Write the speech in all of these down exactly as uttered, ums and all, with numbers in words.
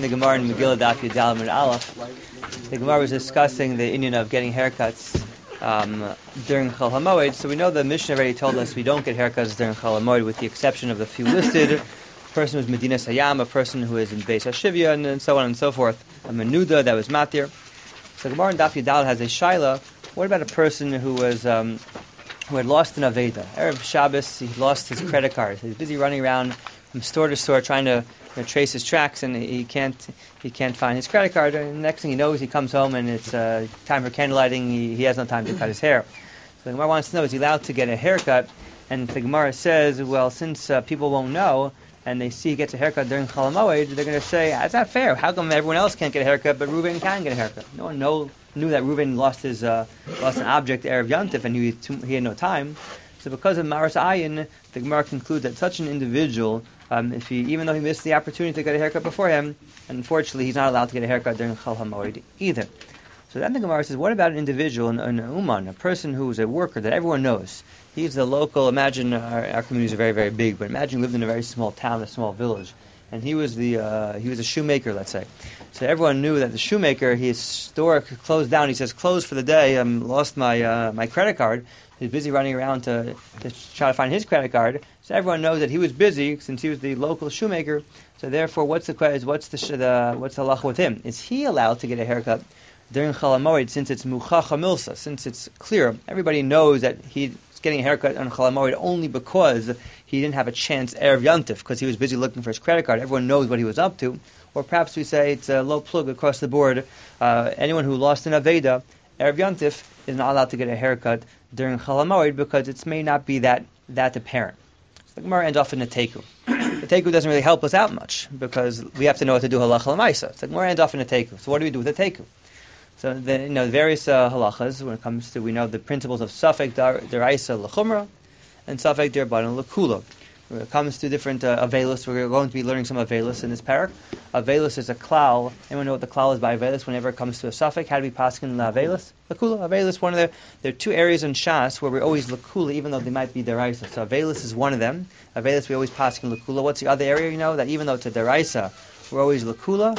the Gemara in Megillah Daf Yud Amud Aleph. The Gemara was discussing the inyan of getting haircuts um, during Chol HaMoed. So we know the Mishnah already told us we don't get haircuts during Chol HaMoed, with the exception of the few listed. A person who's Medina Sayyam, a person who is in Beis HaShivya, and, and so on and so forth. A Menuda that was Matir. So Gemara in Daf Yud has a shaila. What about a person who was um, who had lost an Aveda? Erev Shabbos, he lost his credit card. He's busy running around from store to store trying to you know, trace his tracks, and he can't he can't find his credit card. And the next thing he knows, he comes home and it's uh, time for candlelighting. He, he has no time to cut his hair. So the Gemara wants to know, is he allowed to get a haircut? And the Gemara says, well, since uh, people won't know and they see he gets a haircut during Chol HaMoed, they're going to say, that's not fair. How come everyone else can't get a haircut, but Reuven can get a haircut? No one know, knew that Reuven lost his uh, lost an object Erev Yantif, and he, he had no time. So because of Maras Ayin, the Gemara concludes that such an individual, um, if he, even though he missed the opportunity to get a haircut before him, unfortunately he's not allowed to get a haircut during Chol HaMoed either. So then the Gemara says, what about an individual, an, an uman, a person who's a worker that everyone knows? He's the local, imagine our, our communities are very, very big, but imagine he lived in a very small town, a small village, and he was the uh, he was a shoemaker, let's say. So everyone knew that the shoemaker, his store closed down. He says, closed for the day, I um, lost my uh, my credit card. He's busy running around to, to try to find his credit card. So everyone knows that he was busy since he was the local shoemaker. So therefore, what's the question? What's the, the what's the halacha with him? Is he allowed to get a haircut during Chol HaMoed, since it's muchacha milsa, since it's clear, everybody knows that he's getting a haircut on Chol HaMoed only because he didn't have a chance Erev Yantif, because he was busy looking for his credit card. Everyone knows what he was up to. Or perhaps we say it's a low plug across the board. Uh, anyone who lost an Aveda, Erev Yantif, is not allowed to get a haircut during Chol HaMoed because it may not be that, that apparent. So the Gemara ends off in a teku. The teku doesn't really help us out much because we have to know what to do halacha l'maisa. So the Gemara ends off in a teku. So what do we do with the teku? So the you know various uh, halachas when it comes to, we know the principles of safek deraisa l'chumra and safek derabanan l'kula. When it comes to different uh, avelis, we're going to be learning some avelis in this parak. Avelis is a klal. Anyone know what the klal is by avelis? Whenever it comes to a safek, how do we paskin the avelis? L'kula. Avelis, one of the there are two areas in Shas where we're always l'kula, even though they might be deraisa. So avelis is one of them. Avelis we always paskin l'kula. What's the other area? You know that even though it's a deraisa, we're always l'kula.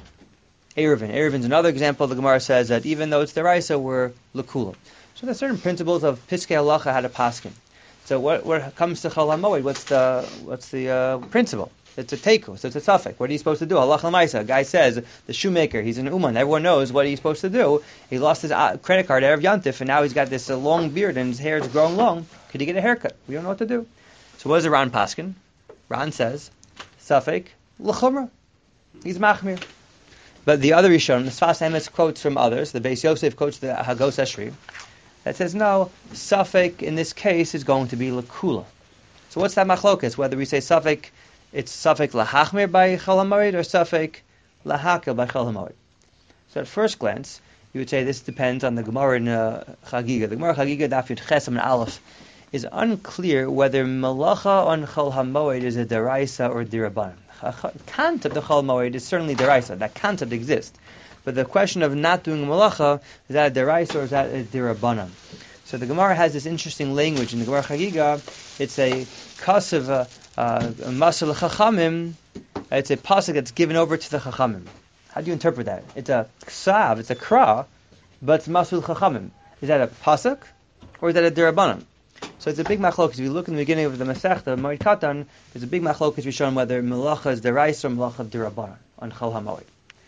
Erevin. Erevin is another example. The Gemara says that even though it's deraisa, we're l'kula. So there are certain principles of piskei halacha how to paskin. So what, what comes to Chol HaMoed, what's the what's the uh, principle? It's a teku, so it's a safek. What are you supposed to do? Halacha l'maisa. A guy says, the shoemaker, he's an uman, everyone knows what he's supposed to do. He lost his uh, credit card, Erev Yantif, and now he's got this uh, long beard and his hair is growing long. Could he get a haircut? We don't know what to do. So what does the Ran paskin? Ran says, safek l'chumra. He's machmir. But the other Rishon, the Sfas Emes quotes from others, the Beis Yosef quotes the Hagos Eshri, that says, no, Safek in this case is going to be L'kula. So what's that machlokas? Whether we say Safek, it's Safek L'hachmir by Chol HaMoed or Safek L'hakel by Chol HaMoed. So at first glance, you would say this depends on the Gemara in uh, Chagiga. The Gemara Chagiga Daf Yud Ches and Aleph is unclear whether Malacha on Chol HaMoed is a deraisa or derabanan. Concept of Chol HaMoed is certainly deraisa. That concept exists. But the question of not doing malacha, is that a deraisa or is that a derabanan? So the Gemara has this interesting language. In the Gemara Chagiga, it's a kasav, a masal chachamim. It's a pasuk that's given over to the chachamim. How do you interpret that? It's a ksav, it's a kra, but it's masul chachamim. Is that a pasuk or is that a derabanan? So it's a big machlok. If you look in the beginning of the Masechta, Moed Katan, there's a big machlok as we show whether malacha is deraisa or malacha derabanan on Chol HaMoed.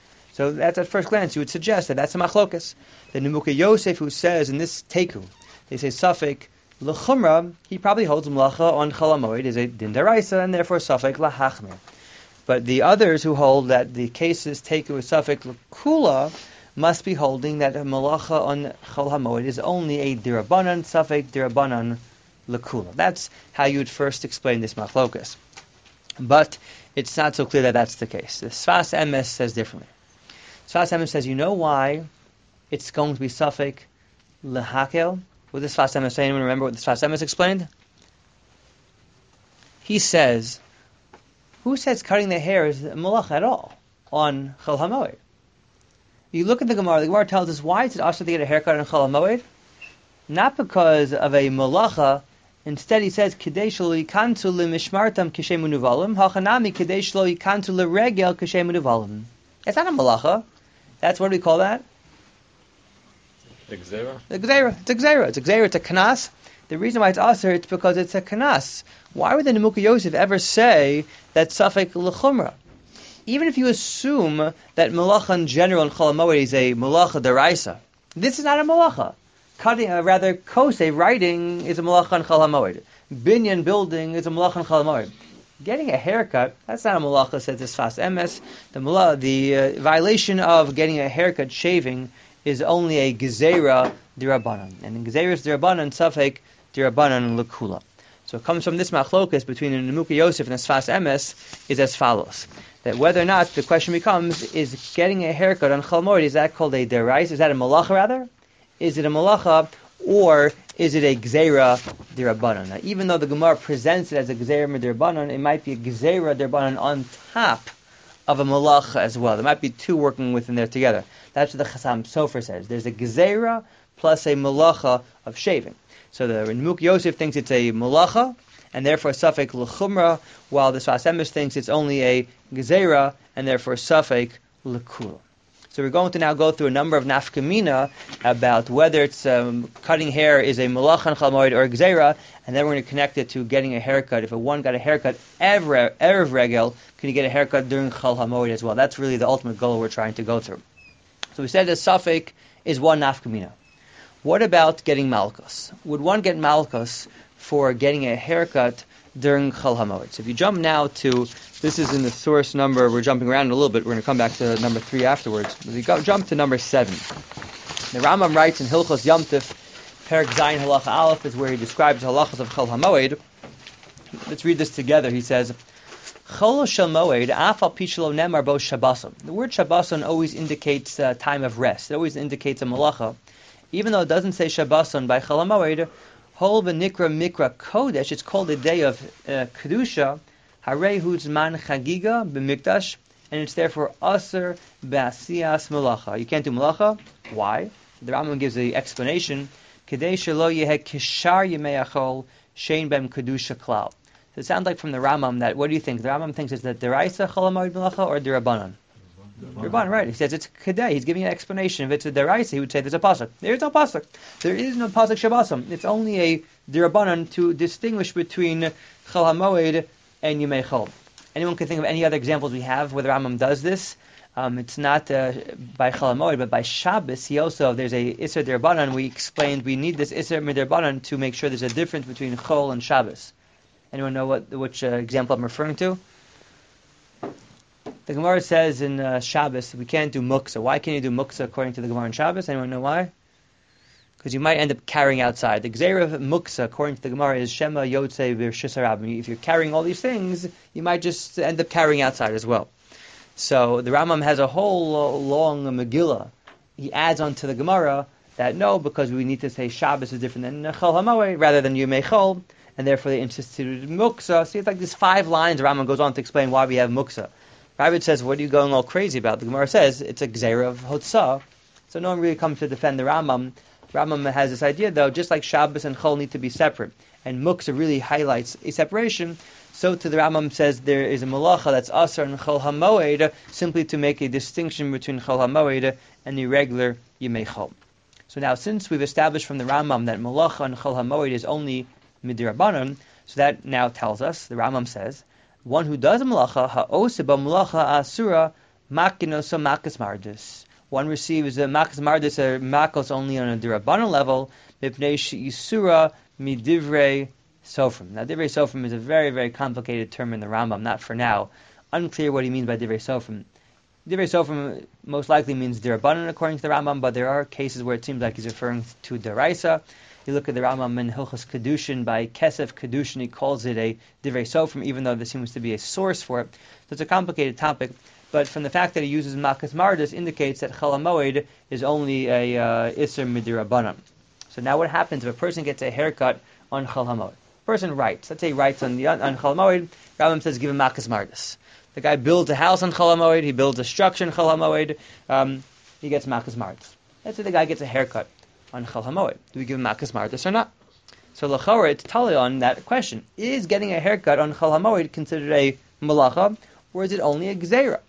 So that's at first glance you would suggest that that's a machlokas. The Nemuka Yosef who says in this teku, they say safek l'chumra, he probably holds malacha on Chol HaMoed is a din deraisa and therefore safek l'hachmir. But the others who hold that the cases teku is safek l'kula must be holding that a malacha on Chol HaMoed is only a dirabanan, safek dirabanan l'kula. That's how you would first explain this machlokas. But it's not so clear that that's the case. The Sfas Emes says differently. Sfas Emes says, you know why it's going to be safek l'hakel? What does Sfas Emes say? Anyone remember what the Sfas Emes explained? He says, who says cutting the hair is a malacha at all on Chol HaMoed? You look at the Gemara, the Gemara tells us why is it also to get a haircut on Chol HaMoed? Not because of a malacha. Instead, he says, "Kidei shelo yikantu lemishmartam k'shem unuvalim, hachanami kidei shelo yikantu leregel k'shem unuvalim." It's not a malacha. That's what do we call that? The gzera? The gzera. It's a gzera. It's a gzera. It's a kanas. The reason why it's aser, it's because it's a kanas. Why would the Nemuka Yosef ever say that safek l'chumra? Even if you assume that malacha in general in Chol HaMoed is a malacha deraisa, this is not a malacha. Cutting, uh, rather, kosei, writing, is a malacha in Chol HaMoed. Binyan, building, is a malacha in Chol HaMoed. Getting a haircut, that's not a malacha, says this fast emes. The, mala, the uh, violation of getting a haircut, shaving, is only a gezerah dirabanan. And in gezerahs dirabanan, safek dirabanan l'kula. So it comes from this machlokas between the Nemuka Yosef and the Sfas Emes is as follows. That whether or not, the question becomes, is getting a haircut on Chol HaMoed, is that called a derais? Is that a malacha rather? Is it a malacha, or is it a gzeira dirabanan? Now, even though the Gemara presents it as a gzeira dirabanan, it might be a gzeira dirabanan on top of a malacha as well. There might be two working within there together. That's what the Chasam Sofer says. There's a gzeira plus a malacha of shaving. So the Nemuka Yosef thinks it's a malacha, and therefore safek l'chumra, while the Sfas Emes thinks it's only a gzeira, and therefore safek l'kula. So we're going to now go through a number of nafkamina about whether it's um, cutting hair is a malacha in Chol HaMoed or a gzeira, and then we're going to connect it to getting a haircut. If a one got a haircut erev erev regel, can you get a haircut during Chol HaMoed as well? That's really the ultimate goal we're trying to go through. So we said that safek is one nafkamina. What about getting malchus? Would one get malchus for getting a haircut during Chol HaMoed? So if you jump now to, this is in the source number, we're jumping around a little bit, we're going to come back to number three afterwards. If you go, jump to number seven. The Rambam writes in Hilchos Yom Tif, Perek Zayin Halacha Aleph is where he describes halachas of Chol HaMoed. Let's read this together. He says, Chol Shel Moed, Afal Pishlo Nemar Bo Shabbason. The word Shabbason always indicates uh, time of rest. It always indicates a malacha. Even though it doesn't say Shabbason by Chol HaMoed, Hol v'nikra mikra kodesh, it's called a day of uh, kedusha, harei hu zman chagiga b'mikdash, and it's therefore aser b'asiyas malacha. You can't do malacha. Why? The Rambam gives the explanation. Kedei shelo yeheh kishar yemei achol shein bem kedusha klal. So it sounds like from the Rambam that, what do you think? The Rambam thinks it's the deraisa Chol HaMoed malacha or derabanan? Derabanan, right? He says it's kedei. He's giving an explanation. If it's a deraisa, he would say there's a pasuk. There is no pasuk. There is no pasuk shabbasam. It's only a derabanan to distinguish between Chol HaMoed and Yemei Chol. Anyone can think of any other examples we have where the Rambam does this? Um, it's not uh, by Chol HaMoed, but by Shabbos. He also, there's a Isser derabanan. We explained we need this Isser derabanan to make sure there's a difference between Chol and Shabbos. Anyone know what which uh, example I'm referring to? The Gemara says in uh, Shabbos we can't do muksa. Why can't you do muksa according to the Gemara in Shabbos? Anyone know why? Because you might end up carrying outside. The gzeira of muksa, according to the Gemara, is shema yotzei b'rshus harabim. If you're carrying all these things, you might just end up carrying outside as well. So the Rambam has a whole long Megillah. He adds on to the Gemara that no, because we need to say Shabbos is different than Chol HaMoed rather than Yemei Chol, and therefore they instituted muksa. See, it's like these five lines. The Rambam goes on to explain why we have muksa. Ravid says, what are you going all crazy about? The Gemara says it's a gzeira of hotzah. So no one really comes to defend the Rambam. Rambam has this idea, though, just like Shabbos and Chol need to be separate, and muksa really highlights a separation, so to the Rambam says there is a malacha that's asar and Chol HaMoed, simply to make a distinction between Chol HaMoed and the regular Yemei Chol. So now, since we've established from the Rambam that malacha and Chol HaMoed is only midirabanan, so that now tells us, the Rambam says, one who does a malacha, ha'ose ba'malacha asura, makinosa makas mardis. One receives a makas mardis, a makos only on a dirabanan level, mipnei she'isura midivrei sofrim. Now, divrei sofrim is a very, very complicated term in the Rambam, not for now. Unclear what he means by divrei sofrim. Divrei sofrim most likely means dirabanan according to the Rambam, but there are cases where it seems like he's referring to deraisa. You look at the Rambam in Hilchos Kedushin, by Kesef Kedushin, he calls it a Divrei Sofrim, even though there seems to be a source for it. So it's a complicated topic, but from the fact that he uses Makas Mardis indicates that Chol HaMoed is only a uh, Isser Midirabanan. So now what happens if a person gets a haircut on Chol HaMoed? Person writes, let's say he writes on, the, on Chol HaMoed, Rambam says give him Makas Mardis. The guy builds a house on Chol HaMoed, he builds a structure on Chol HaMoed, um, he gets Makas Mardis. Let's say the guy gets a haircut on Chol HaMoed. Do we give him Makas Mardis or not? So l'chora, it's tali on that question. Is getting a haircut on Chol HaMoed considered a malacha, or is it only a gzeira?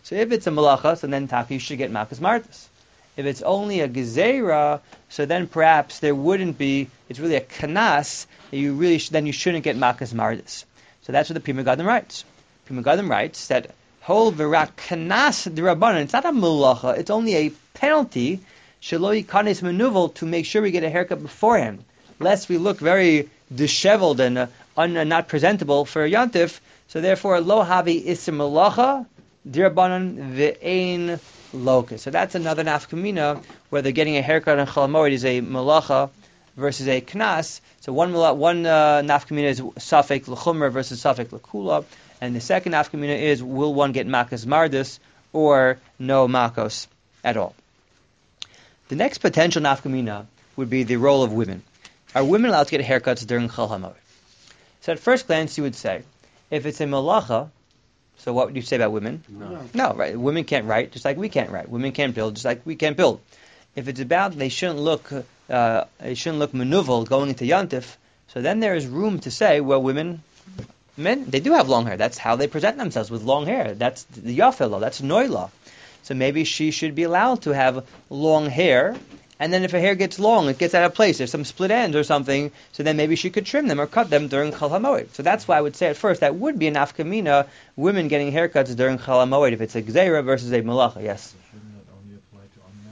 So if it's a malacha, so then taki you should get makas mardus. If it's only a gezeira, so then perhaps there wouldn't be. It's really a kanas. You really sh- then you shouldn't get makas mardus. So that's what the Pri Megadim writes. Pri Megadim writes that whole virak kanas derabanan. It's not a malacha. It's only a penalty. Shaloi kanes manuval to make sure we get a haircut beforehand, lest we look very disheveled and uh, un- uh, not presentable for a yantif. So therefore, lo havi isim malacha derabanan ve'ein locus. So that's another nafkamina, whether getting a haircut on Chol Hamoed is a malacha versus a knas. So one one uh, nafkamina is safek l'chumra versus safek l'kula, and the second nafkamina is will one get makas mardus or no makos at all. The next potential nafkamina would be the role of women. Are women allowed to get haircuts during Chol Hamoed? So at first glance you would say, if it's a malacha, so what would you say about women? No. No, right? Women can't write, just like we can't write. Women can't build, just like we can't build. If it's about they shouldn't look, uh, they shouldn't look manuval going into yantif, so then there is room to say, well, women, men, they do have long hair. That's how they present themselves, with long hair. That's the yafel law. That's noila. So maybe she should be allowed to have long hair. And then if her hair gets long, it gets out of place, there's some split ends or something, so then maybe she could trim them or cut them during Chol HaMoed. So that's why I would say at first that would be an nafkamina, women getting haircuts during Chol HaMoed, if it's a gzeira versus a malacha, yes? Shouldn't that only apply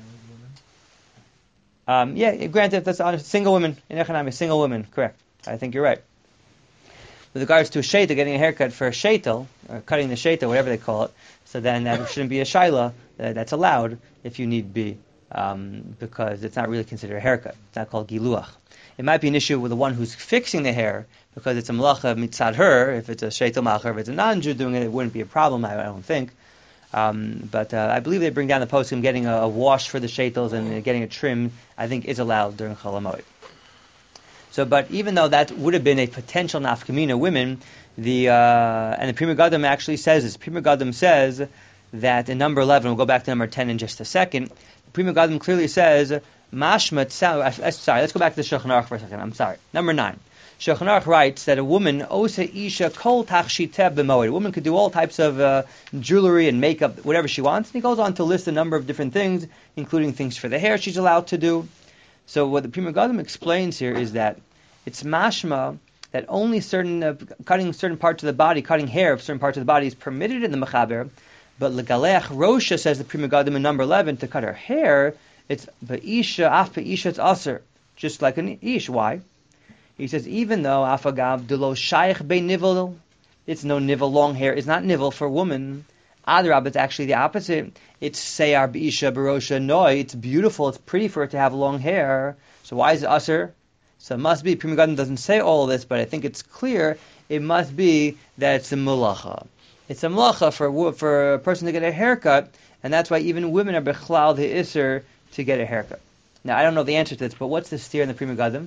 to unmarried women? Um, yeah, granted, that's on single women, in Echanami, single women, correct. I think you're right. With regards to a sheitel, getting a haircut for a sheitel, or cutting the sheitel, whatever they call it, so then that shouldn't be a shaila, uh, that's allowed if you need be. Um, because it's not really considered a haircut. It's not called giluach. It might be an issue with the one who's fixing the hair, because it's a malacha mitzad her. If it's a sheitel macher, if it's a non-Jew doing it, it wouldn't be a problem, I, I don't think. Um, but uh, I believe they bring down the poskim getting a, a wash for the sheitels and uh, getting a trim, I think, is allowed during Chol HaMoed. So, but even though that would have been a potential nafkamina women, the uh, and the Pri Megadim actually says this. Pri Megadim says that in number eleven, we'll go back to number ten in just a second. Pri Megadim clearly says, Mashmat, sorry, let's go back to the Shulchan Aruch for a second, I'm sorry. Number nine. Shulchan Aruch writes that a woman, Osa Isha Kol Tachshiteh B'Moed, a woman could do all types of uh, jewelry and makeup, whatever she wants, and he goes on to list a number of different things, including things for the hair she's allowed to do. So what the Pri Megadim explains here is that it's mashma, that only certain, uh, cutting certain parts of the body, cutting hair of certain parts of the body is permitted in the Mechaber. But Legaleach Rosha, says the Pri Megadim in number eleven, to cut her hair, it's Ba'isha, Af Ba'isha, it's Aser, just like an Ish. Why? He says, even though Afagav Delo Shaykh Be Nivel, it's no nivel, long hair, it's not nivel for woman. Adrab, it's actually the opposite. It's Seyar Ba'isha Barosha Noi, it's beautiful, it's pretty for it to have long hair. So why is it Aser? So it must be, Pri Megadim doesn't say all of this, but I think it's clear, it must be that it's a mulacha. It's a malacha for for a person to get a haircut, and that's why even women are bechlal the iser to get a haircut. Now, I don't know the answer to this, but what's the steer in the Pri Megadim?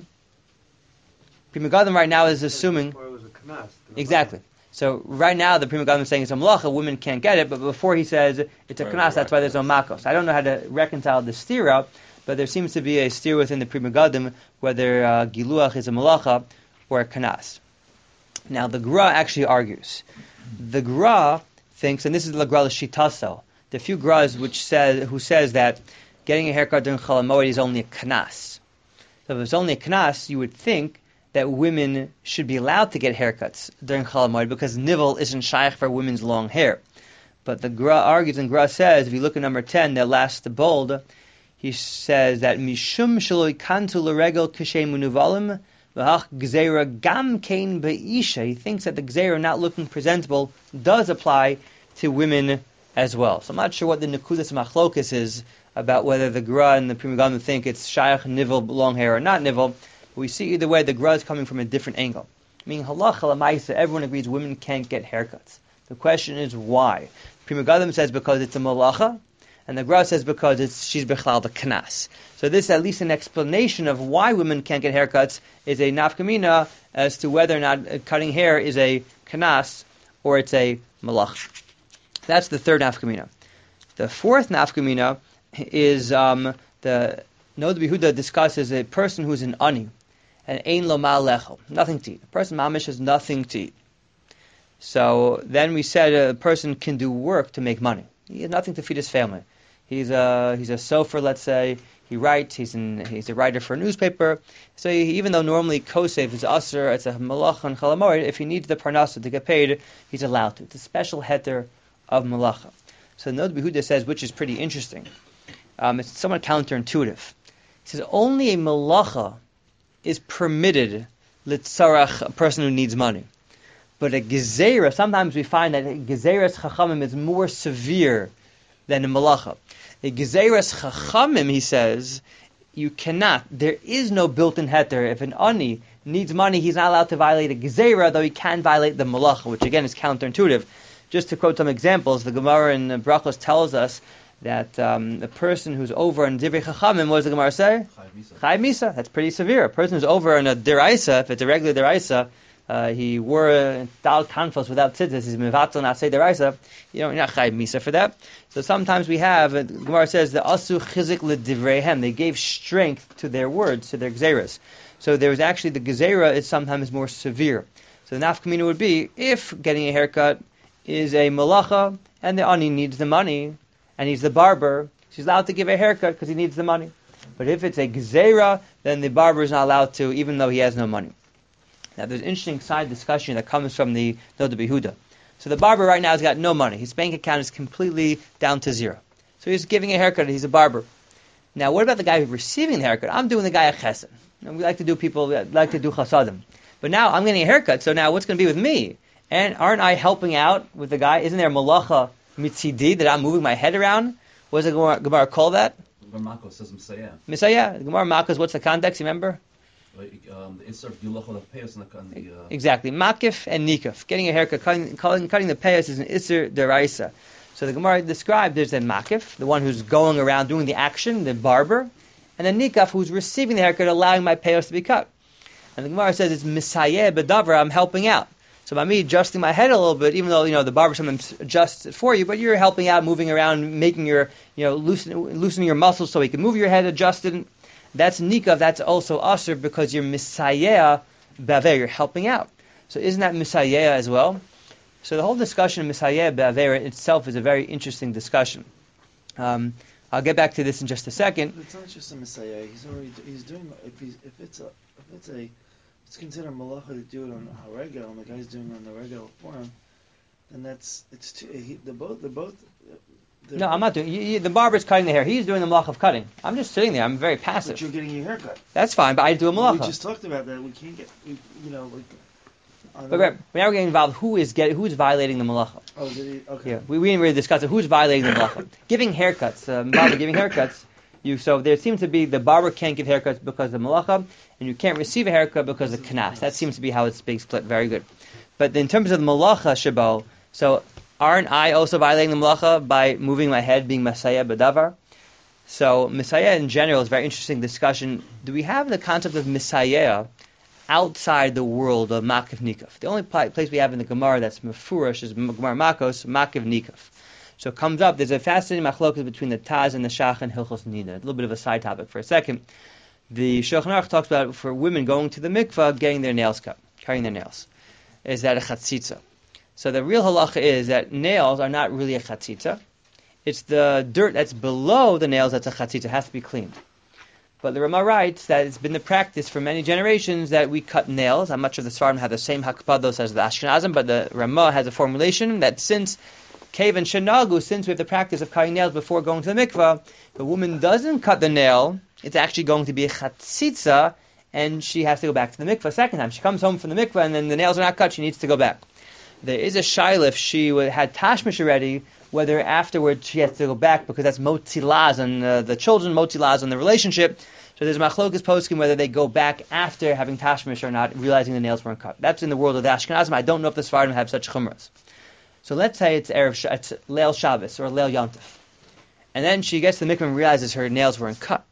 Pri Megadim right now is assuming... Before it was a knas. Exactly. So right now the Pri Megadim is saying it's a malacha, women can't get it, but before he says it's a Right, knas, right. that's why there's no makos. I don't know how to reconcile the steer out, but there seems to be a steer within the Pri Megadim, whether uh, giluach is a malacha or a knas. Now, the Gra actually argues. The Gra thinks, and this is the Gra L'Shitaso, the few Gras which says who says that getting a haircut during Chol HaMoed is only a knas. So if it's only a knas, you would think that women should be allowed to get haircuts during Chol HaMoed because nivel isn't shaykh for women's long hair. But the Gra argues, and Gra says, if you look at number ten, the last bold, he says that mishum shaloi kantu l'regel kishay munuvalim. He thinks that the gzeira not looking presentable does apply to women as well. So I'm not sure what the nekudas machlokas is about whether the Gra and the Pri Megadim think it's shaykh, nivel, long hair, or not nivel. But we see either way the Gra is coming from a different angle. Meaning halacha l'maisa, everyone agrees women can't get haircuts. The question is why? Pri Megadim says because it's a malacha, and the Gra says because it's she's bechlal the knas. So this is at least an explanation of why women can't get haircuts is a nafkamina as to whether or not cutting hair is a knas or it's a malach. That's the third nafkamina. The fourth nafkamina is um, the Nod Behuda discusses a person who's an ani and ein lo ma lechel, nothing to eat. A person mamish has nothing to eat. So then we said a person can do work to make money. He has nothing to feed his family. He's a he's a sofer, let's say. He writes. He's in, he's a writer for a newspaper. So he, even though normally kosef is aser, it's a malacha and chalamoid. If he needs the parnasa to get paid, he's allowed to. It's a special heter of malacha. So Nod Behuda says, which is pretty interesting. Um, it's somewhat counterintuitive. He says only a malacha is permitted litzarach, a person who needs money. But a gezerah, sometimes we find that a gezerah's chachamim is more severe than a malacha. A gezerah's chachamim, he says, you cannot. There is no built-in heter. If an ani needs money, he's not allowed to violate a gezerah, though he can violate the malacha, which again is counterintuitive. Just to quote some examples, the Gemara in Brachos tells us that um, a person who's over on Divrei Chachamim, what does the Gemara say? Chayv Misa. That's pretty severe. A person who's over on a Deraisa, if it's a regular Deraisa, uh, he wore a Dal Kanfos without tzitzis, he's Mevatel not say Deraisa, you know, you're not Chayv Misa for that. So sometimes we have, uh, the Gemara says, the Asu Chizik LeDivreihem, they gave strength to their words, to their Gezeras. So there was actually, the Gezerah is sometimes more severe. So the nafkamina would be, if getting a haircut is a malacha, and the ani needs the money, and he's the barber, she's allowed to give a haircut because he needs the money. But if it's a gezerah, then the barber is not allowed to, even though he has no money. Now there's an interesting side discussion that comes from the Nod Behuda. So the barber right now has got no money. His bank account is completely down to zero. So he's giving a haircut, he's a barber. Now what about the guy who's receiving the haircut? I'm doing the guy a chesed. You know, we like to do people, we like to do chasadim. But now I'm getting a haircut, so now what's going to be with me? And aren't I helping out with the guy? Isn't there malacha mitzidi that I'm moving my head around? What does the Gemara, Gemara call that? The Gemara says Messiah. Messiah. The Gemara Makos, what's the context, you remember? Um, the insert Gilach of the payas on the... Uh... Exactly. Makif and nikaf. Getting a haircut, cutting, cutting, cutting the payas is an isser deraisa. So the Gemara described there's a makif, the one who's going around doing the action, the barber, and a nikaf who's receiving the haircut, allowing my payas to be cut. And the Gemara says it's Messiah bedavar, I'm helping out. So by me adjusting my head a little bit, even though, you know, the barber sometimes adjusts it for you, but you're helping out, moving around, making your, you know, loosening, loosening your muscles so you can move your head, adjust it. That's nikav, that's also asr because you're misayeh b'aver, you're helping out. So isn't that misayeh as well? So the whole discussion of misayeh b'aver itself is a very interesting discussion. Um, I'll get back to this in just a second. It's not just a misayeh. He's already he's doing if he's if it's a if it's a it's considered malacha to do it on a regular, and the guy's doing it on the regular form, then that's it's too, he, they're both they're both. They're no, both, I'm not doing. You, you, the barber's cutting the hair. He's doing the malach of cutting. I'm just sitting there. I'm very passive. But you're getting your haircut. That's fine, but I do a malacha. We just talked about that. We can't get, we, you know, like. But right, now we're getting involved. Who is get, who's violating the malacha? Oh, did he? Okay. Yeah, we, we didn't really discuss it. Who's violating the malacha? Giving haircuts. Um, barber giving haircuts. You so there seems to be the barber can't give haircuts because of malacha, and you can't receive a haircut because of knas. That seems to be how it's being split. Very good. But in terms of the malacha shabo, so aren't I also violating the malacha by moving my head, being masaya b'davar? So misayeh in general is a very interesting discussion. Do we have the concept of misayeh outside the world of Makiv Nikaf? The only place we have in the Gemara that's mefurash is Gemara Makos, Makiv Nikaf. So it comes up, there's a fascinating machlokas between the Taz and the Shach and Hilchos Nida. A little bit of a side topic for a second. The Shulchan Aruch talks about for women going to the mikvah, getting their nails cut, cutting their nails. Is that a chatzitza? So the real halacha is that nails are not really a chatzitza. It's the dirt that's below the nails that's a chatzitza. It has to be cleaned. But the Rama writes that it's been the practice for many generations that we cut nails. I'm not sure the Sfarim have the same hakpados as the Ashkenazim, but the Rama has a formulation that since Kev and Shenagu, since we have the practice of cutting nails before going to the mikvah, if a woman doesn't cut the nail, it's actually going to be a chatzitza, and she has to go back to the mikvah a second time. She comes home from the mikvah, and then the nails are not cut, she needs to go back. There is a shaila if she had tashmish already, whether afterwards she has to go back, because that's motzilaz on uh, the children, motzilaz on the relationship. So there's machlokas poskim whether they go back after having tashmish or not, realizing the nails weren't cut. That's in the world of the Ashkenazim. I don't know if the Sfarim have such chumras. So let's say it's Erev, it's Leil Shabbos or Leil Yontif, and then she gets to the mikvah and realizes her nails weren't cut.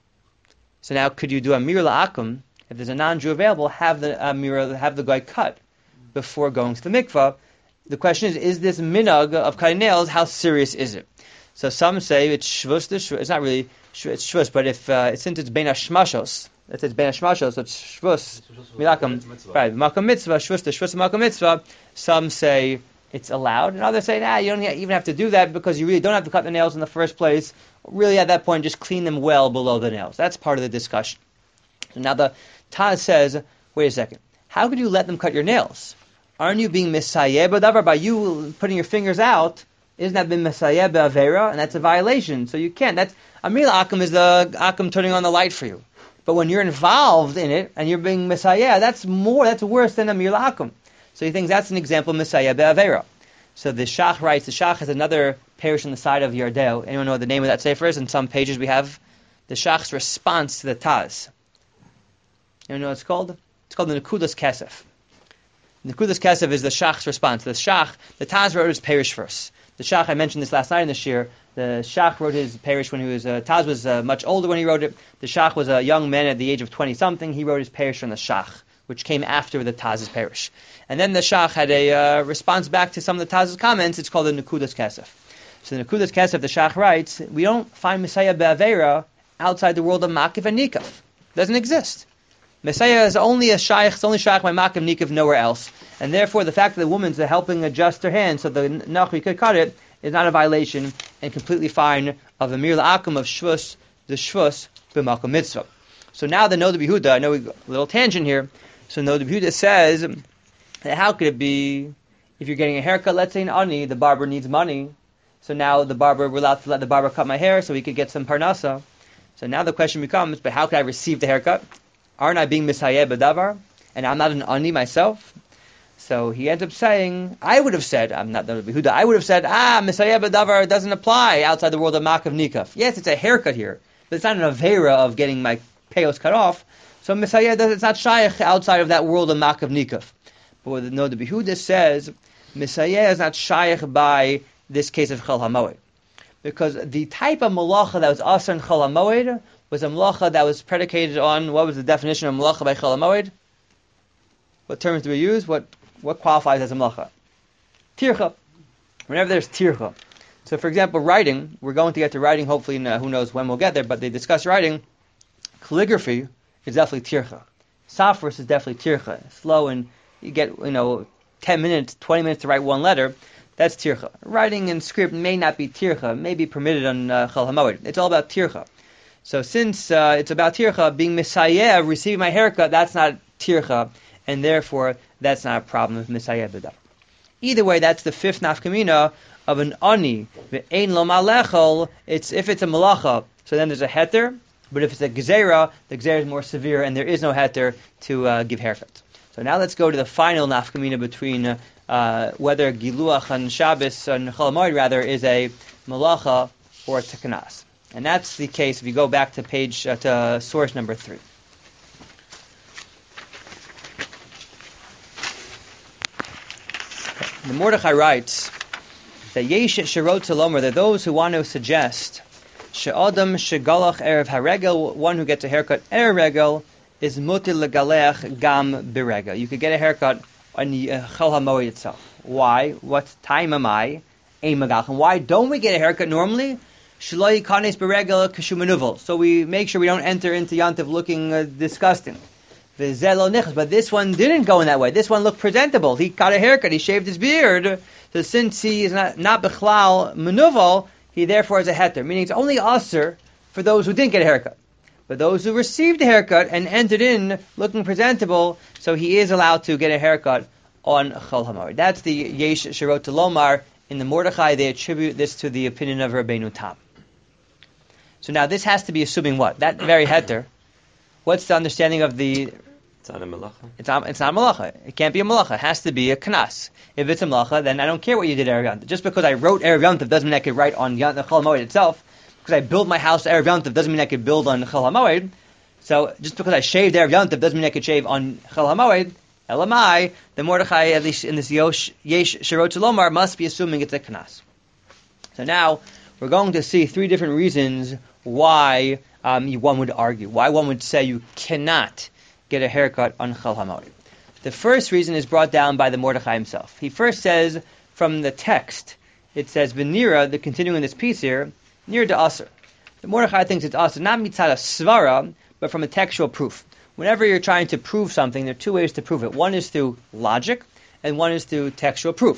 So now, could you do a mir la'akum? If there's a non-Jew available, have the uh, mir, have the guy cut before going to the mikvah. The question is: is this minhag of cutting nails? How serious is it? So some say it's shvus. It's not really it's shvus, but if uh, since it's bein hashmashos, let's say it's bein hashmashos, so it's shvus milakam, right? Makam mitzvah, shvus to shvus makam mitzvah. Some say it's allowed. And others say, nah, you don't even have to do that because you really don't have to cut the nails in the first place. Really, at that point, just clean them well below the nails. That's part of the discussion. So now the Taz says, wait a second. How could you let them cut your nails? Aren't you being misayeh b'davar by you putting your fingers out? Isn't that been misayeh b'avera? And that's a violation. So you can't. That's Amir Akum is the Akum turning on the light for you. But when you're involved in it and you're being misayeh, that's more. That's worse than Amir Akum. So he thinks that's an example of misayeh b'avera. So the Shach writes. The Shach has another parish on the side of Yardeo. Anyone know what the name of that sefer is? In some pages we have the Shach's response to the Taz. You know what it's called? It's called the Nekudas Kesef. Nekudas Kesef is the Shach's response. The Shach, the Taz wrote his parish first. The Shach, I mentioned this last night in the Shir, the Shach wrote his parish when he was, uh, Taz was uh, much older when he wrote it. The Shach was a young man at the age of twenty-something. He wrote his parish from the Shach, which came after the Taz's parish. And then the Shach had a uh, response back to some of the Taz's comments. It's called the Nekudas Kesef. So the Nekudas Kesef, the Shach writes, we don't find Messiah Be'avera outside the world of Makif and Nikaf. It doesn't exist. Messiah is only a shaykh, it's only shaykh by Makif Nikaf, nowhere else. And therefore, the fact that the woman's helping adjust her hand so the Nachri could cut it is not a violation and completely fine of the Mir La'akum of Shvus, the Shvus, b'Makom Mitzvah. So now the Noda B'Yehuda, I know we got a little tangent here. So Noda B'Yehuda says, that how could it be, if you're getting a haircut, let's say an ani, the barber needs money. So now the barber, we're allowed to let the barber cut my hair so he could get some parnasa. So now the question becomes, but how could I receive the haircut? Aren't I being misayeh b'davar? And I'm not an ani myself? So he ends up saying, I would have said, I'm not the Behuda, I would have said, ah, misayeh b'davar doesn't apply outside the world of Makav Nikaf. Yes, it's a haircut here, but it's not an avera of getting my payos cut off. So misayeh, it's not shaykh outside of that world of Makav Nikaf. But what the no, the Behuda says, misayeh is not shaykh by this case of Chol HaMoed. Because the type of malacha that was asr in Chol HaMoed was a malacha that was predicated on, what was the definition of malacha by Chol HaMoed? What terms do we use? What what qualifies as a malacha? Tircha. Whenever there's tircha. So for example, writing, we're going to get to writing, hopefully, uh, who knows when we'll get there, but they discuss writing. Calligraphy is definitely tircha. Safras is definitely tircha. Slow, and you get, you know, ten minutes, twenty minutes to write one letter. That's tircha. Writing in script may not be tircha, may be permitted on uh, Chol HaMoed. It's all about tircha. So since uh, it's about tircha, being misayeh, receiving my haircut, that's not tircha, and therefore that's not a problem with misayeh b'davar. Either way, that's the fifth nafkamina of an ani. Ve'ein lo malechol. It's if it's a malacha, so then there's a heter. But if it's a gezerah, the gezerah is more severe, and there is no heter to uh, give haircuts. So now let's go to the final nafkamina between uh, uh, whether giluach on Shabbos and Chol HaMoed rather is a malacha or a tekanas. And that's the case if you go back to page, uh, to source number three. The Mordechai writes that Yesh Shirot Talomer, that those who want to suggest She'adam Shegalach Erev Haregel, one who gets a haircut Erev Regel, is Mutil Legalech Gam Biregel. You could get a haircut on the uh, Chol HaMoed itself. Why? What time am I? Ein Magalch. And why don't we get a haircut normally? Shloi Kanes Biregel Kashumanuvel. So we make sure we don't enter into Yantiv looking uh, disgusting. But this one didn't go in that way. This one looked presentable. He got a haircut. He shaved his beard. So since he is not not bechlal menuval, he therefore is a heter. Meaning it's only aser for those who didn't get a haircut. But those who received a haircut and entered in looking presentable, so he is allowed to get a haircut on Chol HaMoed. That's the Yesh Shirot Lomar. In the Mordechai, they attribute this to the opinion of Rabbeinu Tam. So now this has to be assuming what? That very heter. What's the understanding of the... It's not a malacha. It's not, it's not a malacha. It can't be a malacha. It has to be a knas. If it's a malacha, then I don't care what you did Erev Yantiv. Just because I wrote Erev Yantiv doesn't mean I could write on Chol HaMoed itself. Because I build my house Erev Yantiv doesn't mean I could build on Chol HaMoed. So just because I shaved Erev Yantiv doesn't mean I could shave on Chol HaMoed. Elamai, the Mordechai, at least in this Yesh Shirot Lomar, must be assuming it's a knas. So now we're going to see three different reasons why um, one would argue, why one would say you cannot get a haircut on Chol HaMoed. The first reason is brought down by the Mordechai himself. He first says, from the text, it says, V'nira, the continuing this piece here, near to Aser. The Mordechai thinks it's Aser, not mitzad svara, but from a textual proof. Whenever you're trying to prove something, there are two ways to prove it. One is through logic, and one is through textual proofs.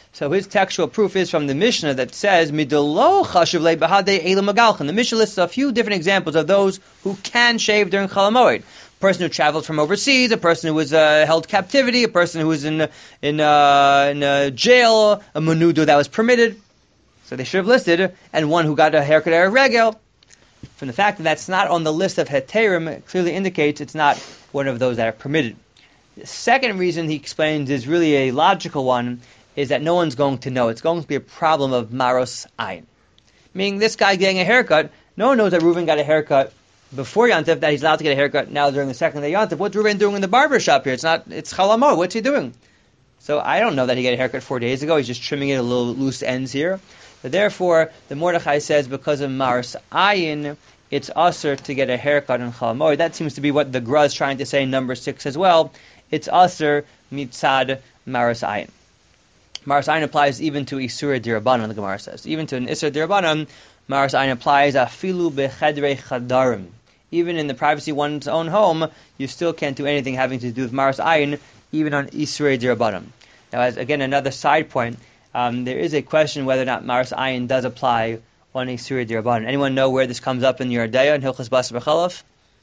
So his textual proof is from the Mishnah that says, Midolo chashuv le bahadei elam magalchan. The Mishnah lists a few different examples of those who can shave during Chol HaMoed. A person who traveled from overseas, a person who was uh, held captivity, a person who was in in uh, in uh, jail, a menudo that was permitted. So they should have listed, and one who got a haircut erev regel. From the fact that that's not on the list of heterim, it clearly indicates it's not one of those that are permitted. The second reason he explains is really a logical one, is that no one's going to know. It's going to be a problem of maros ayin. Meaning this guy getting a haircut, no one knows that Reuven got a haircut before Yantif, that he's allowed to get a haircut now during the second day Yantif. What's Reuven doing in the barber shop here? It's not, it's Chol HaMoed. What's he doing? So I don't know that he got a haircut four days ago. He's just trimming it a little loose ends here. But therefore, the Mordechai says because of maros ayin, it's usher to get a haircut in Chol HaMoed. That seems to be what the Gra is trying to say in number six as well. It's usher mitzad maros ayin. Maros ayin applies even to Isura Dirabanan, the Gemara says. Even to an Isura Dirabanan, maros ayin applies afilu bechedrei chadarim. Even in the privacy of one's own home, you still can't do anything having to do with maros ayin, even on Isura Dirabanan. Now, as again, another side point, um, there is a question whether or not maros ayin does apply on Isura Dirabanan. Anyone know where this comes up in Yoreh De'ah, in Hilchos Basar B'Chalav?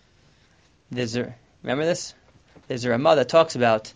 There's a, remember this? There's a Ramah that talks about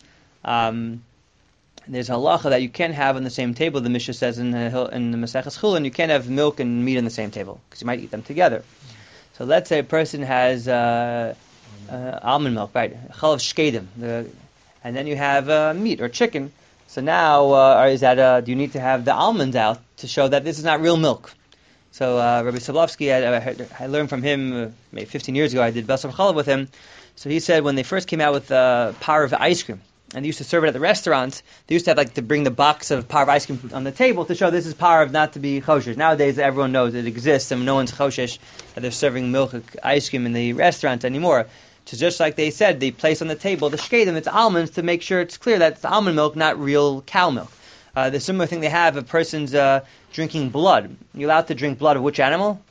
um, there's a halacha that you can't have on the same table. The Mishnah says in the, in the Maseches Chulin, you can't have milk and meat on the same table because you might eat them together. So let's say a person has uh, uh, almond milk, right? Chalav shkedim, the, and then you have uh, meat or chicken. So now, uh, is that uh, do you need to have the almonds out to show that this is not real milk? So uh, Rabbi Sablovsky, I, I, I learned from him uh, maybe fifteen years ago. I did Basar B'Chalav with him. So he said when they first came out with uh, parve ice cream, and they used to serve it at the restaurants, they used to have like to bring the box of parve ice cream on the table to show this is parve, not to be choshesh. Nowadays, everyone knows it exists, and no one's choshesh that they're serving milk ice cream in the restaurants anymore. So just like they said, they place on the table the shkedim, it's almonds, to make sure it's clear that it's almond milk, not real cow milk. Uh, the similar thing they have, a person's uh, drinking blood. You're allowed to drink blood of which animal?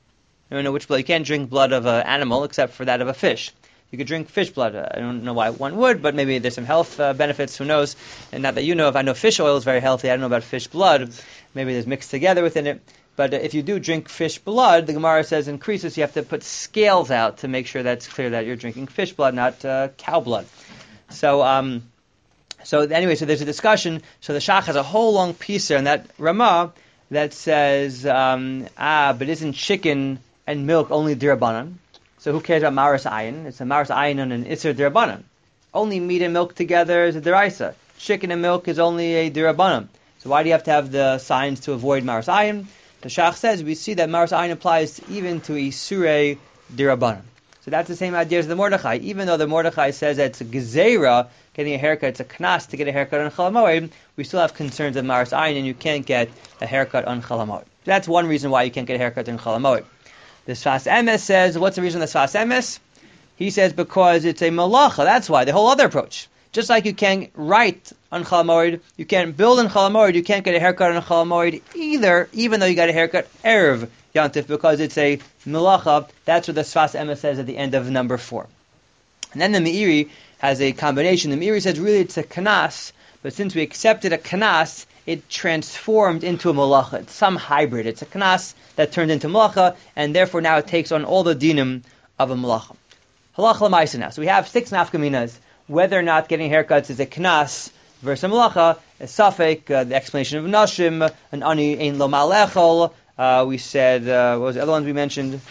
I don't know which blood. You can't drink blood of an animal except for that of a fish. You could drink fish blood. I don't know why one would, but maybe there's some health uh, benefits. Who knows? And not that you know of. I know fish oil is very healthy. I don't know about fish blood. Maybe there's mixed together within it. But uh, if you do drink fish blood, the Gemara says in Krisus you have to put scales out to make sure that's clear that you're drinking fish blood, not uh, cow blood. So, um, so anyway, so there's a discussion. So the Shach has a whole long piece there in that Ramah that says, um, ah, but isn't chicken and milk only dirabanan? So who cares about maros ayin? It's a maros ayin and an isser dirabanan. Only meat and milk together is a deraisa. Chicken and milk is only a dirabanan. So why do you have to have the signs to avoid maros ayin? The Shach says we see that maros ayin applies even to isure dirabanan. So that's the same idea as the Mordechai. Even though the Mordechai says that it's a gezerah, getting a haircut, it's a knas to get a haircut on Chol HaMoed, we still have concerns of maros ayin, and you can't get a haircut on Chol HaMoed. So that's one reason why you can't get a haircut on Chol HaMoed. The Sfas Emes says, what's the reason the Sfas Emes? He says because it's a malacha. That's why. The whole other approach. Just like you can't write on Chol HaMoed, you can't build on Chol HaMoed, you can't get a haircut on Chol HaMoed either, even though you got a haircut erev Yantif, because it's a malacha. That's what the Sfas Emes says at the end of number four. And then the Meiri has a combination. The Meiri says really it's a kanas, but since we accepted a kanas, it transformed into a malacha. It's some hybrid. It's a knas that turned into malacha, and therefore now it takes on all the dinim of a malacha. Halacha l'maisa now. So we have six nafkaminas. Whether or not getting haircuts is a knas versus a malacha, a safek, uh, the explanation of nashim, an ani ein lo malechol. Uh, we said, uh, what was the other ones we mentioned?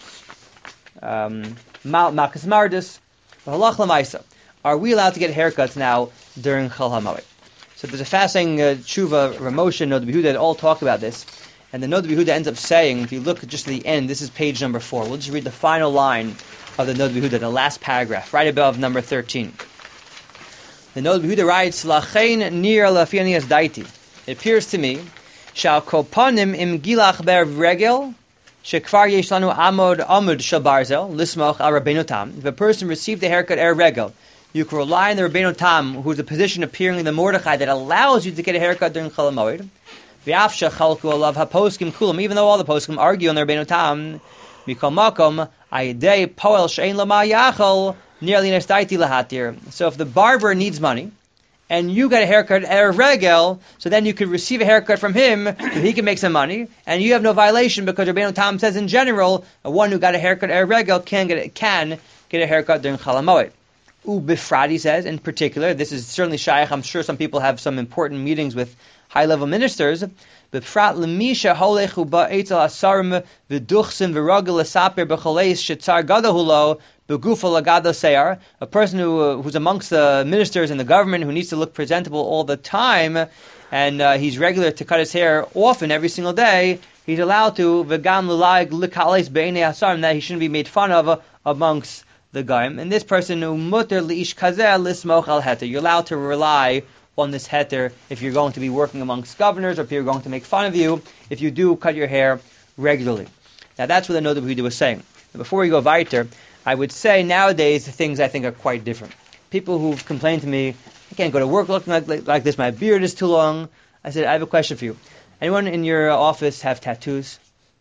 Um, Malkas Mardis. Halacha l'maisa. Are we allowed to get haircuts now during Chol HaMoed? So there's a fascinating uh, tshuva, Ramosha, and Nod B'Yehuda that all talk about this. And the Nod B'Yehuda ends up saying, if you look at just at the end, this is page number four. We'll just read the final line of the Nod B'Yehuda, the last paragraph, right above number thirteen. The Nod B'Yehuda writes, Lachein nir lafianias daiti. It appears to me, shal kopanim im gilach ber regel, shekvar yesh lanu amod amud shal barzel, lismoch al Rabbeinu Tam. If a person received a haircut er regel, you can rely on the Rabbeinu Tam, who's a position appearing in the Mordechai that allows you to get a haircut during Chol HaMoed. V'afsha chalku alav haposkim kulam, even though all the poskim argue on the Rabbeinu Tam, mikol makom ayidei poel she'ein lama yachol nearly nestaiti lahatir. So if the barber needs money, and you got a haircut at Erev Regel, so then you could receive a haircut from him, so he can make some money, and you have no violation because Rabbeinu Tam says in general, a one who got a haircut at Erev Regel can get a, can get a haircut during Chol HaMoed. Ubifrad, he says, in particular, this is certainly shaykh. I'm sure some people have some important meetings with high-level ministers. Bifrat lemisha holechu ba'etzel asarim v'duchsim v'ragel esaper b'choleis shetzar gadahulo b'gufa lagado seyar. A person who uh, who's amongst the ministers in the government who needs to look presentable all the time, and uh, he's regular to cut his hair often every single day. He's allowed to v'gam l'layg l'kales b'einei asarim, that he shouldn't be made fun of uh, amongst the Gaim. And this person, umuter liish kazeh lismoch al heter. You're allowed to rely on this heter if you're going to be working amongst governors or if you're going to make fun of you, if you do cut your hair regularly. Now that's what the Noda B'Yehuda was saying. Now, before we go weiter, I would say nowadays things I think are quite different. People who've complained to me, I can't go to work looking like, like, like this, my beard is too long. I said, I have a question for you. Anyone in your office have tattoos?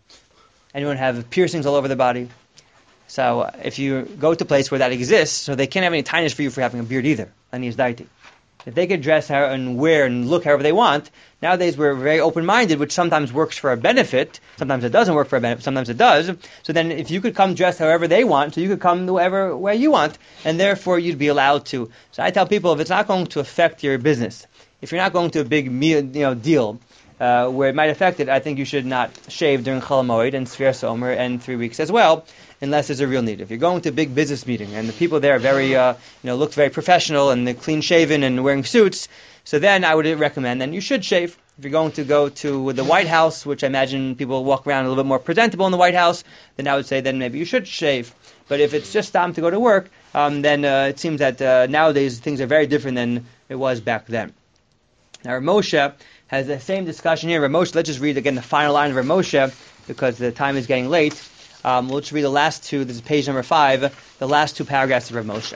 Anyone have piercings all over their body? So uh, if you go to a place where that exists, so they can't have any tinnitus for you for having a beard either. Ani is daiti. If they could dress how and wear and look however they want, nowadays we're very open-minded, which sometimes works for a benefit, sometimes it doesn't work for a benefit, sometimes it does. So then if you could come dressed however they want, so you could come wherever where you want, and therefore you'd be allowed to. So I tell people, if it's not going to affect your business, if you're not going to a big meal, you know, deal, uh, where it might affect it, I think you should not shave during Chol HaMoed and Sfiras Omer and three weeks as well, unless there's a real need. If you're going to a big business meeting and the people there are very, uh, you know, look very professional and they're clean shaven and wearing suits, so then I would recommend then you should shave. If you're going to go to the White House, which I imagine people walk around a little bit more presentable in the White House, then I would say then maybe you should shave. But if it's just time to go to work, um, then uh, it seems that uh, nowadays things are very different than it was back then. Now Rav Moshe has the same discussion here. Rav Moshe, let's just read again the final line of Rav Moshe because the time is getting late. Um, we'll just read the last two. This is page number five, the last two paragraphs of Rav Moshe.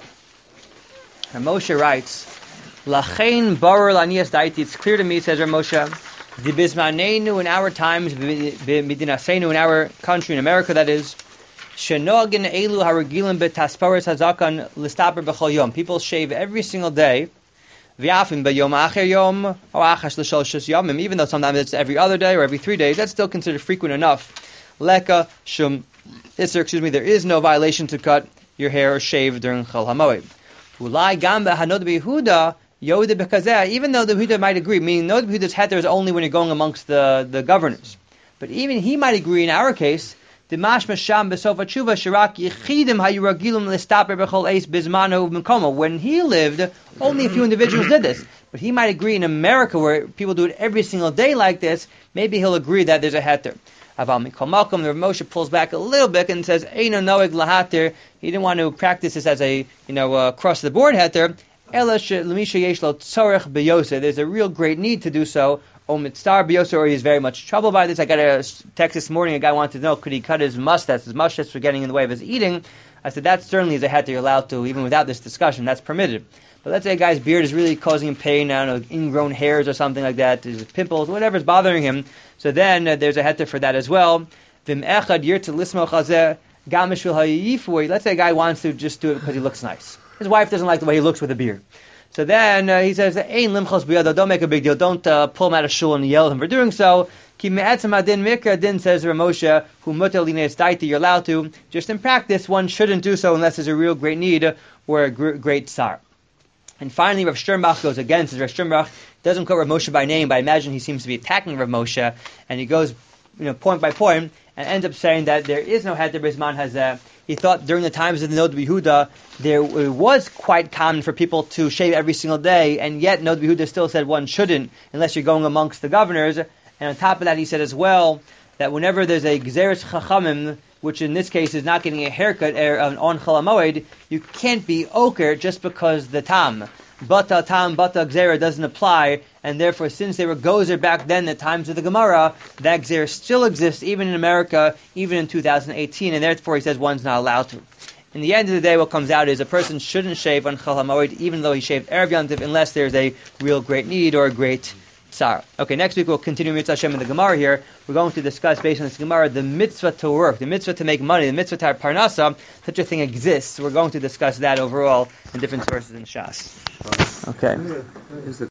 Rav Moshe writes, Lachein barur lanias daiti. It's clear to me, says Rav Moshe, the bismaneinu in our times, midinaseinu in our country, in America, that is, shenogin elu haragilim betasparis hazakan listaper b'chol yom. People shave every single day. V'yafim b'yom acher yom or achash l'sholshos yomim. Even though sometimes it's every other day or every three days, that's still considered frequent enough. Leka shum isser, excuse me, there is no violation to cut your hair or shave during Chol HaMoed. Ulai gamba hanod b'Yehuda yoda b'kazeh. Even though the Yehuda might agree, meaning Nod b'Yehuda's heter is only when you're going amongst the, the governors. But even he might agree in our case, Dimash Masham b'sof hatshuva shirak yichidim hayuragilum listaper b'chol eis bizmano b'mkomo. When he lived, only a few individuals did this. But he might agree in America, where people do it every single day like this, maybe he'll agree that there's a heter. Aval mikol malkum, the Rav Moshe pulls back a little bit and says, Eino noeg lahater. He didn't want to practice this as a, you know, uh, across the board heter. Elash l'misha yesh lo tzorech b'yoseh. There's a real great need to do so. O mitzar b'yoseh, or he's very much troubled by this. I got a text this morning. A guy wanted to know, could he cut his mustache? His mustache was getting in the way of his eating. I said that certainly is a heter you're allowed to, even without this discussion. That's permitted. But let's say a guy's beard is really causing him pain, I don't know, ingrown hairs or something like that, his pimples, whatever's bothering him. So then uh, there's a heter for that as well. Vim echad yirtze lismo chazeh gamish vil hayifui. Let's say a guy wants to just do it because he looks nice. His wife doesn't like the way he looks with a beard. So then uh, he says, "Ein limchos biyado." Don't make a big deal. Don't uh, pull him out of shul and yell at him for doing so. Ki me'etzem adin mikra din, says Rav Moshe, hu muter lines daiti. You're allowed to. Just in practice, one shouldn't do so unless there's a real great need or a gr- great tsar. And finally, Rav Sternbach goes again. Says Rav Sternbach doesn't quote Rav Moshe by name, but I imagine he seems to be attacking Rav Moshe, and he goes, you know, point by point, and ends up saying that there is no heter bisman hazeh. He thought during the times of the Nod B'Yehuda, there it was quite common for people to shave every single day, and yet Nod B'Yehuda still said one shouldn't unless you're going amongst the governors. And on top of that, he said as well that whenever there's a Gzeres Chachamim, which in this case is not getting a haircut on Chol HaMoed, you can't be oker just because the tam. Bata tam, bata gzera doesn't apply, and therefore since they were gozer back then, the times of the Gemara, that gzera still exists even in America, even in two thousand eighteen, and therefore he says one's not allowed to. In the end of the day, what comes out is a person shouldn't shave on Chol HaMoed, even though he shaved Erev Yom Tov, unless there's a real great need or a great Sarah. Okay, next week we'll continue Mitzvah Hashem in the Gemara here. We're going to discuss, based on this Gemara, the mitzvah to work, the mitzvah to make money, the mitzvah to have parnasa. Such a thing exists. We're going to discuss that overall in different sources in Shas. Okay.